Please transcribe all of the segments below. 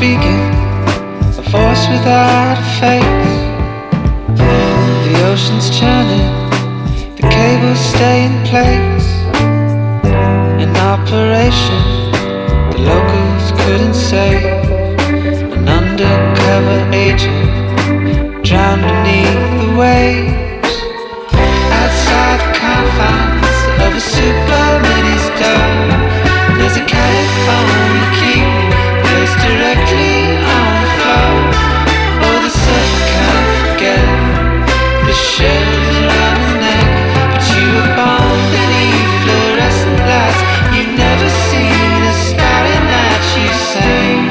speaking, a voice without a face. The ocean's churning, the cables stay in place. An operation the locals couldn't save. An undercover agent drowned beneath the waves. Outside the confines of a super mini stove, there's a California king placed directly on the floor. Oh, the surfer can't forget the shells around the neck. But you were born beneath fluorescent lights. You've never seen a starry night, you sang.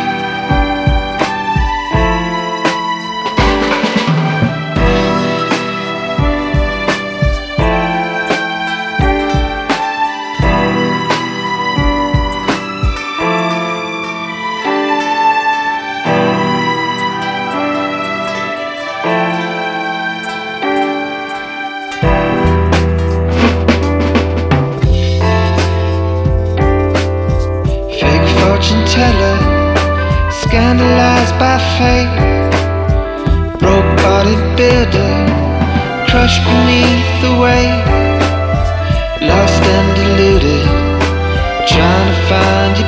Fortune teller, scandalized by fate. Broke-bodied builder, crushed beneath the weight. Lost and deluded, trying to find your